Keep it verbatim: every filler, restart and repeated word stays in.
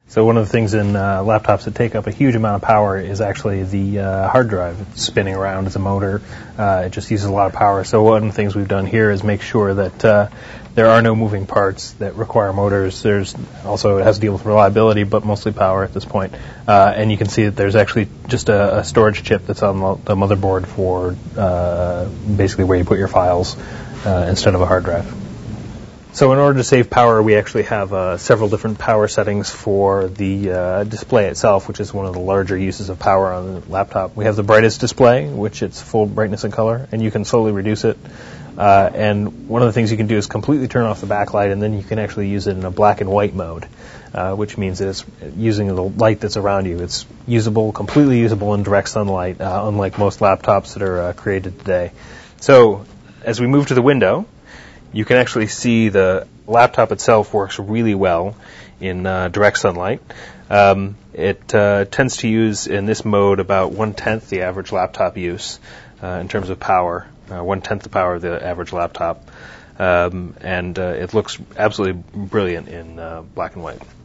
So one of the things in uh, laptops that take up a huge amount of power is actually the uh, hard drive. It's spinning around as a motor. Uh, it just uses a lot of power. So one of the things we've done here is make sure that uh, there are no moving parts that require motors. There's also, it has to deal with reliability, but mostly power at this point. Uh, and you can see that there's actually just a, a storage chip that's on the motherboard for uh, basically where you put your files uh, instead of a hard drive. So in order to save power, we actually have uh, several different power settings for the uh, display itself, which is one of the larger uses of power on the laptop. We have the brightest display, which it's full brightness and color, and you can slowly reduce it. Uh, and one of the things you can do is completely turn off the backlight, and then you can actually use it in a black and white mode, uh, which means that it's using the light that's around you. It's usable, completely usable in direct sunlight, uh, unlike most laptops that are uh, created today. So as we move to the window, you can actually see the laptop itself works really well in uh, direct sunlight. Um, it uh, tends to use, in this mode, about one-tenth the average laptop use uh, in terms of power, uh, one-tenth the power of the average laptop. Um, and uh, it looks absolutely brilliant in uh, black and white.